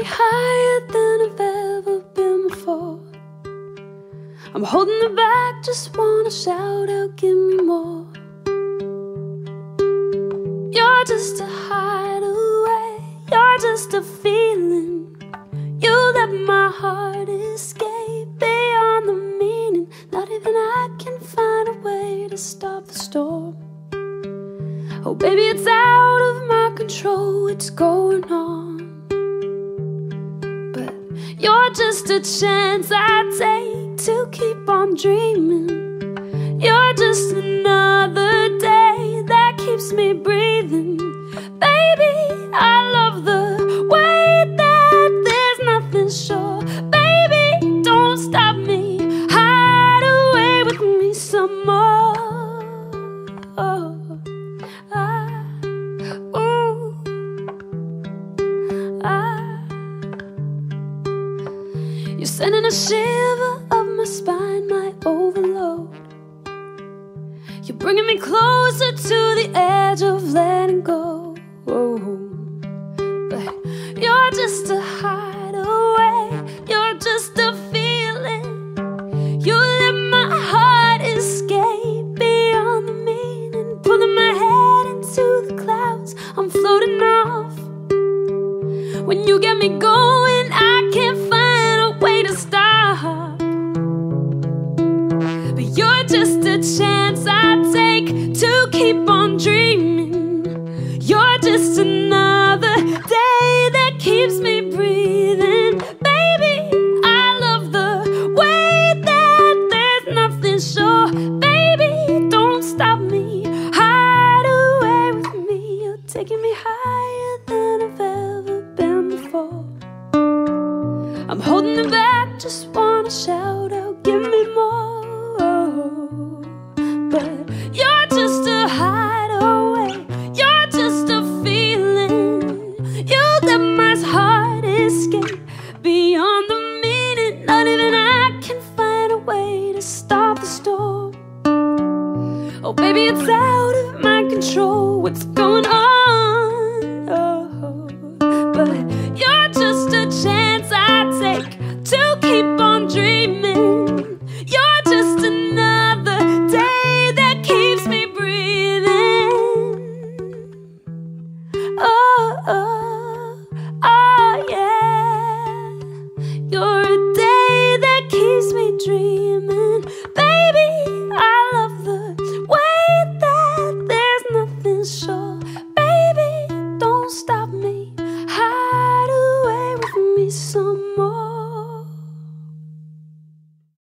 higher than I've ever been before. I'm holding it back, just wanna shout out, give me more. You're just a hideaway, you're just a feeling. You let my heart escape beyond the meaning. Not even I can find a way to stop the storm. Oh baby, it's out of my control, it's going on. But you're just a chance I take to keep on dreaming. You're just another day that keeps me breathing. Baby, I love the way that there's nothing sure. Baby, don't stop me, hide away with me some more. You're sending a shiver up my spine, my overload. You're bringing me closer to the edge of letting go. But you're just a hideaway, you're just a feeling. You let my heart escape beyond the meaning. Pulling my head into the clouds, I'm floating off. When you get me going, I can't find a way to stop. But you're just a chance I take to keep on dreaming. You're just another day that keeps me breathing. Baby, I love the way that there's nothing sure. Baby, don't stop me, hide away with me. You're taking me higher than I've ever been before. I'm holding it back, just wanna shout out, give me more. But you're just a hideaway, you're just a feeling. You let my heart escape beyond the meaning. Not even I can find a way to stop the storm. Oh baby, it's out of my control, what's going on? But you're just a chance I take to keep on dreaming. You're just another day that keeps me breathing. Oh yeah. You're a day that keeps me dreaming. Baby, I love the way that there's nothing sure. Baby, don't stop me, hide away with me some more.